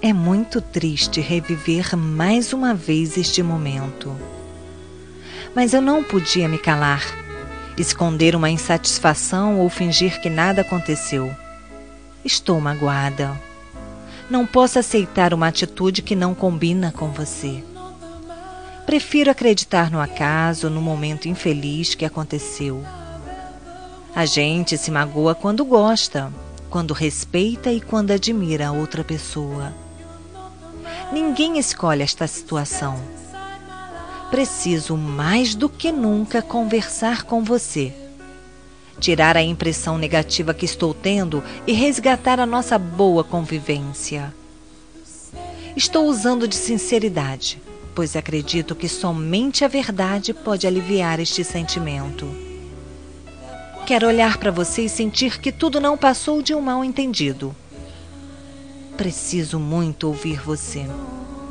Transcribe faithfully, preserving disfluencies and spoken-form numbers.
É muito triste reviver mais uma vez este momento. Mas eu não podia me calar, esconder uma insatisfação ou fingir que nada aconteceu. Estou magoada. Não posso aceitar uma atitude que não combina com você. Prefiro acreditar no acaso, no momento infeliz que aconteceu. A gente se magoa quando gosta, quando respeita e quando admira a outra pessoa. Ninguém escolhe esta situação. Preciso mais do que nunca conversar com você, tirar a impressão negativa que estou tendo e resgatar a nossa boa convivência. Estou usando de sinceridade, pois acredito que somente a verdade pode aliviar este sentimento. Quero olhar para você e sentir que tudo não passou de um mal-entendido. Preciso muito ouvir você.